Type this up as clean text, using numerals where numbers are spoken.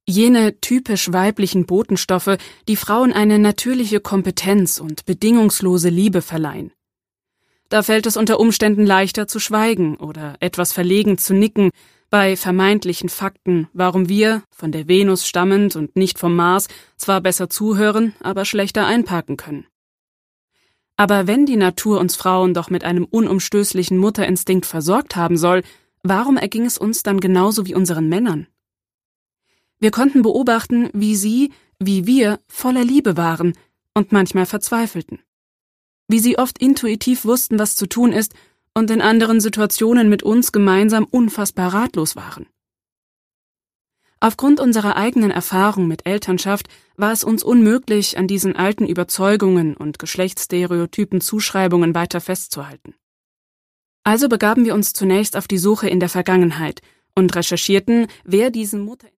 Jene typisch weiblichen Botenstoffe, die Frauen eine natürliche Kompetenz und bedingungslose Liebe verleihen. Da fällt es unter Umständen leichter zu schweigen oder etwas verlegen zu nicken bei vermeintlichen Fakten, warum wir, von der Venus stammend und nicht vom Mars, zwar besser zuhören, aber schlechter einparken können. Aber wenn die Natur uns Frauen doch mit einem unumstößlichen Mutterinstinkt versorgt haben soll, warum erging es uns dann genauso wie unseren Männern? Wir konnten beobachten, wie sie, wie wir, voller Liebe waren und manchmal verzweifelten. Wie sie oft intuitiv wussten, was zu tun ist, und in anderen Situationen mit uns gemeinsam unfassbar ratlos waren. Aufgrund unserer eigenen Erfahrung mit Elternschaft war es uns unmöglich, an diesen alten Überzeugungen und geschlechtsstereotypen Zuschreibungen weiter festzuhalten. Also begaben wir uns zunächst auf die Suche in der Vergangenheit und recherchierten, wer diesen